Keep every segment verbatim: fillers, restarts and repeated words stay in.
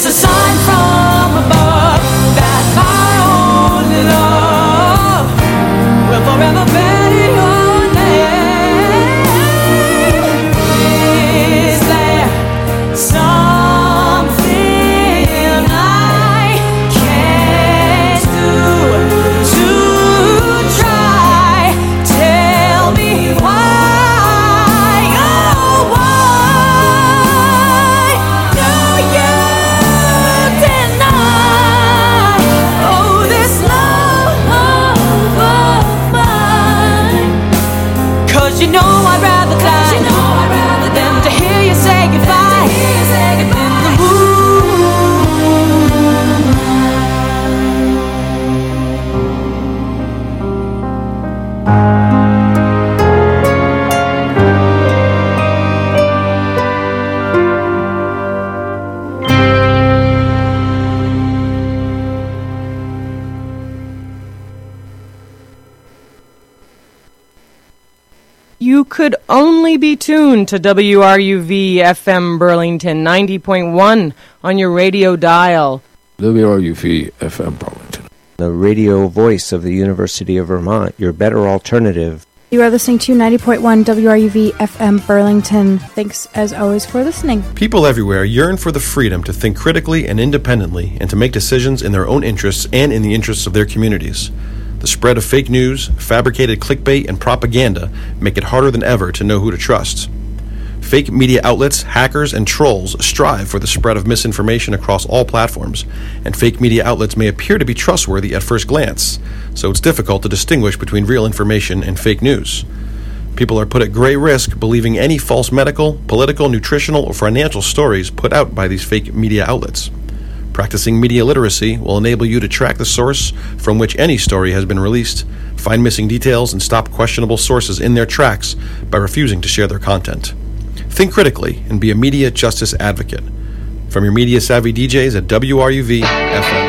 a sign from above that my only love will forever bear your name. Is there something I can't do to try? Tell me why, oh why do you deny, oh this love of mine? 'Cause you know I'd rather die, you know I'd rather than to hear you say goodbye in the You could only be tuned to W R U V F M Burlington ninety point one on your radio dial. W R U V F M Burlington, the radio voice of the University of Vermont, your better alternative. You are listening to ninety point one W R U V F M Burlington. Thanks, as always, for listening. People everywhere yearn for the freedom to think critically and independently and to make decisions in their own interests and in the interests of their communities. The spread of fake news, fabricated clickbait, and propaganda make it harder than ever to know who to trust. Fake media outlets, hackers, and trolls strive for the spread of misinformation across all platforms, and fake media outlets may appear to be trustworthy at first glance, so it's difficult to distinguish between real information and fake news. People are put at great risk believing any false medical, political, nutritional, or financial stories put out by these fake media outlets. Practicing media literacy will enable you to track the source from which any story has been released, find missing details, and stop questionable sources in their tracks by refusing to share their content. Think critically and be a media justice advocate. From your media savvy D Js at W R U V F M.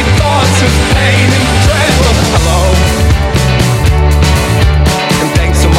Thanks so much.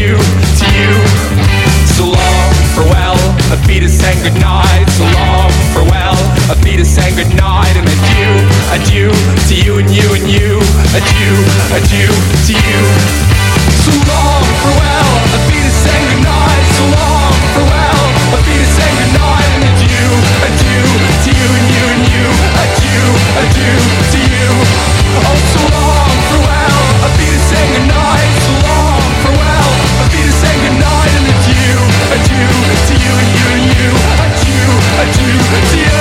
adieu to you. So long, farewell, a Vita saying goodnight. So long, farewell, a Vita saying goodnight. And adieu, adieu to you and you and you. Adieu, adieu to you. So long, farewell, a Vita saying goodnight. So long, farewell, a Vita saying goodnight. And adieu, adieu to you and you and you. Adieu, adieu to you. Oh, so long, farewell, a Vita saying goodnight. So long, farewell, a Vita saying goodnight. And adieu, adieu to you and you and you. Adieu, adieu to you.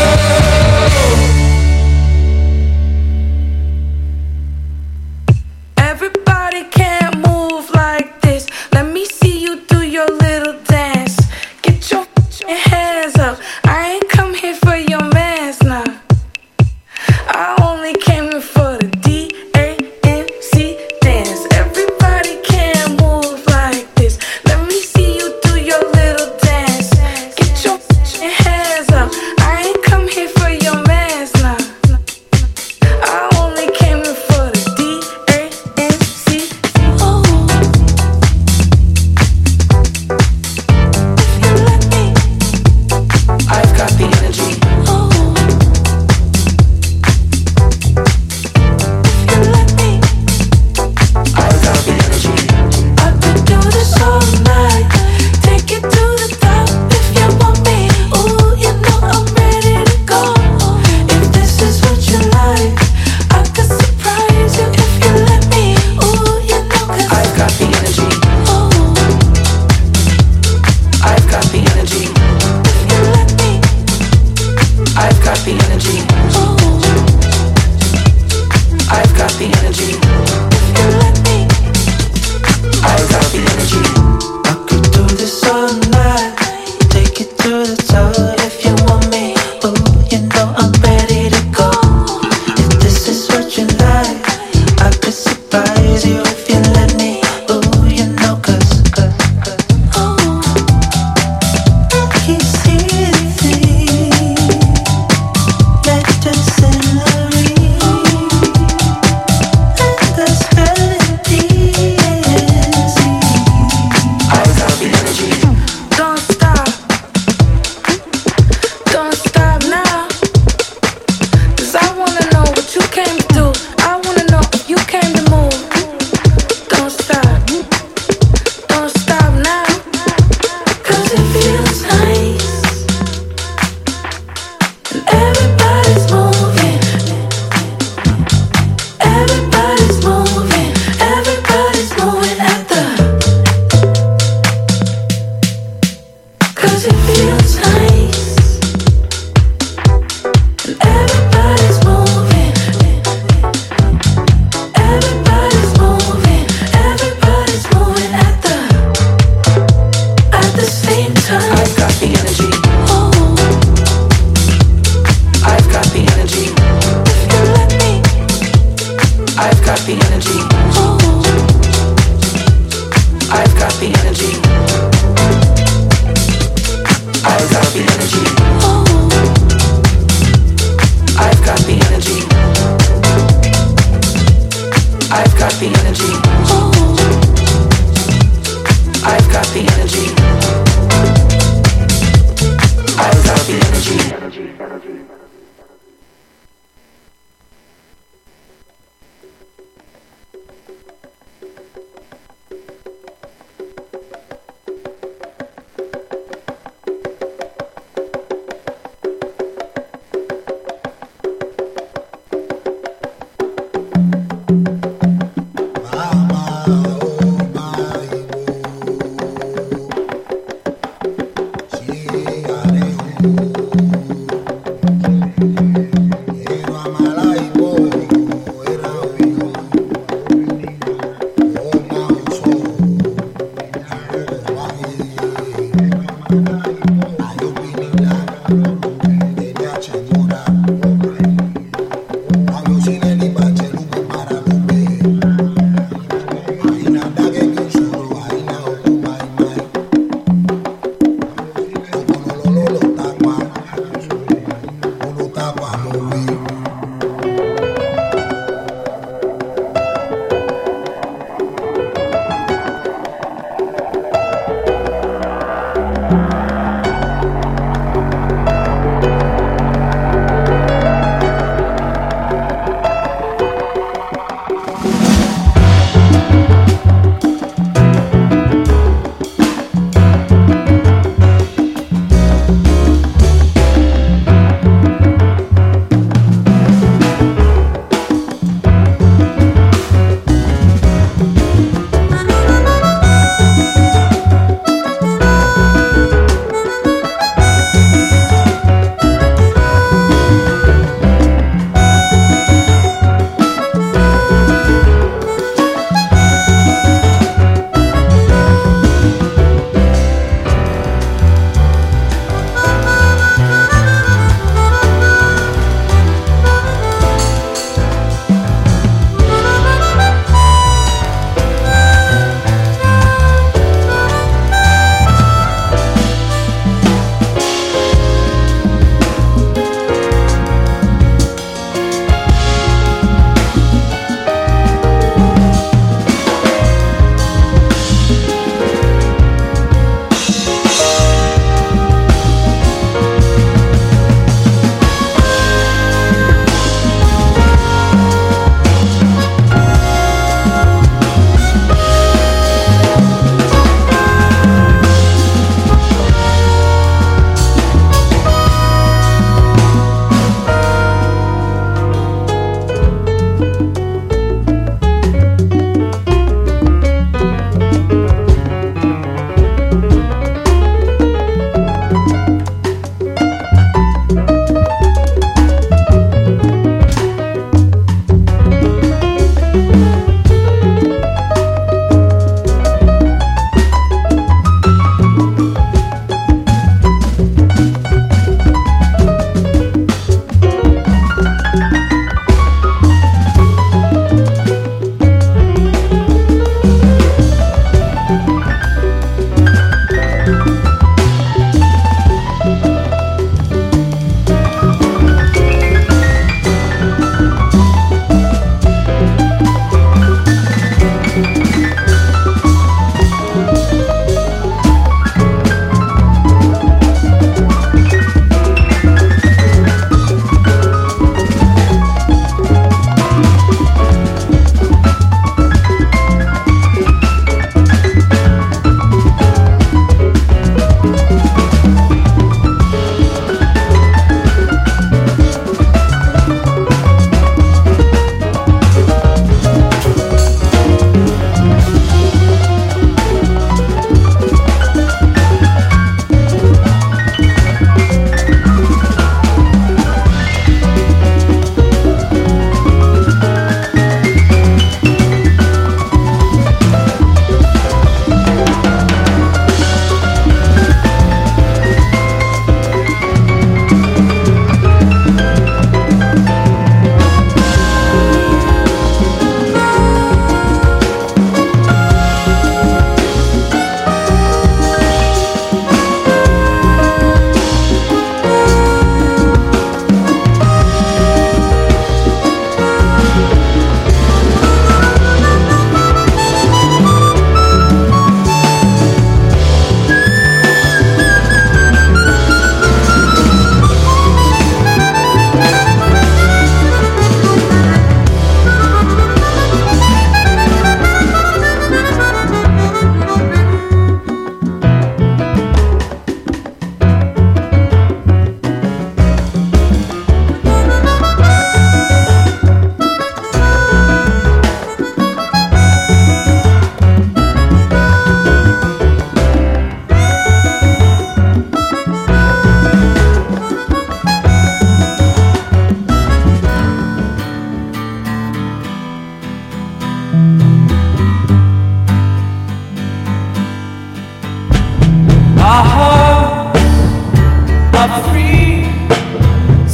Everybody can't move like this. Let me see you do your little dance. Get your hands up. I ain't come here for your mans now. I only came here for the D A N C dance. Everybody can't move like this. Let me see you do your little dance. Get your hands up. I ain't come here for your mans now. I only came here for the D A N C. Oh, if you let me, I've got the energy. Oh, if you let me, I've got the energy. I could do this all night. Take it to the top if you want me. Ooh, you know I'm ready to go. If this is what you like, I could surprise you if you let me. Ooh, you know 'cause I've got the energy. Oh, I've got the energy. If you let me, I've got the energy. Oh, I've got the energy. If you let me, I've got the energy. I could do this all night. Take it to the top if you want me. Ooh, you know I'm ready to go. If this is what you like, I could surprise you if you let me. Ooh, you know 'cause, 'cause, 'cause oh, he's easy. Let the scenery.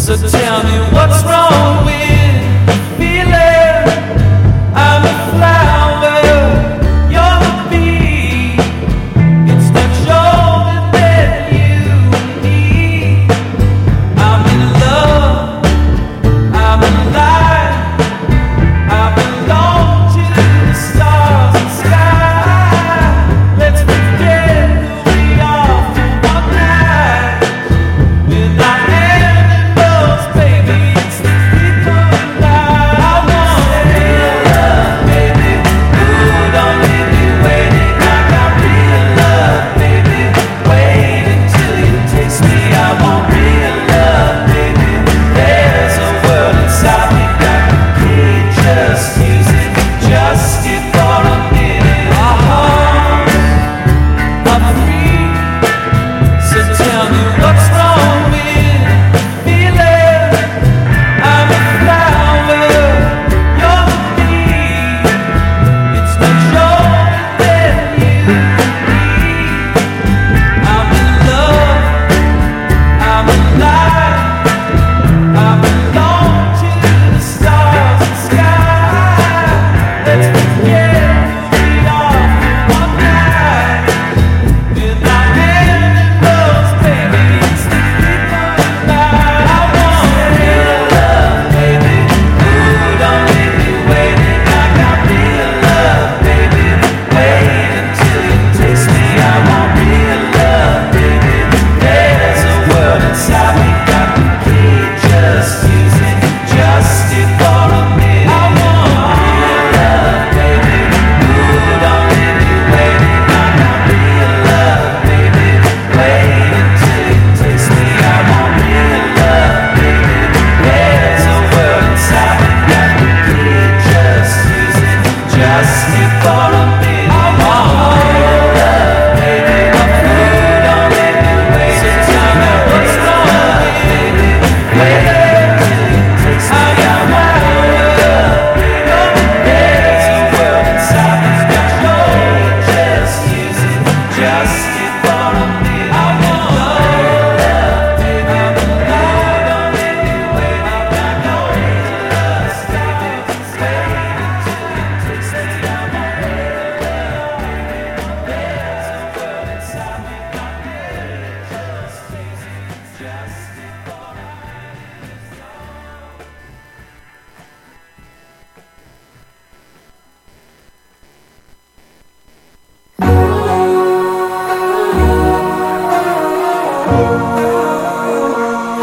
So tell me what's wrong with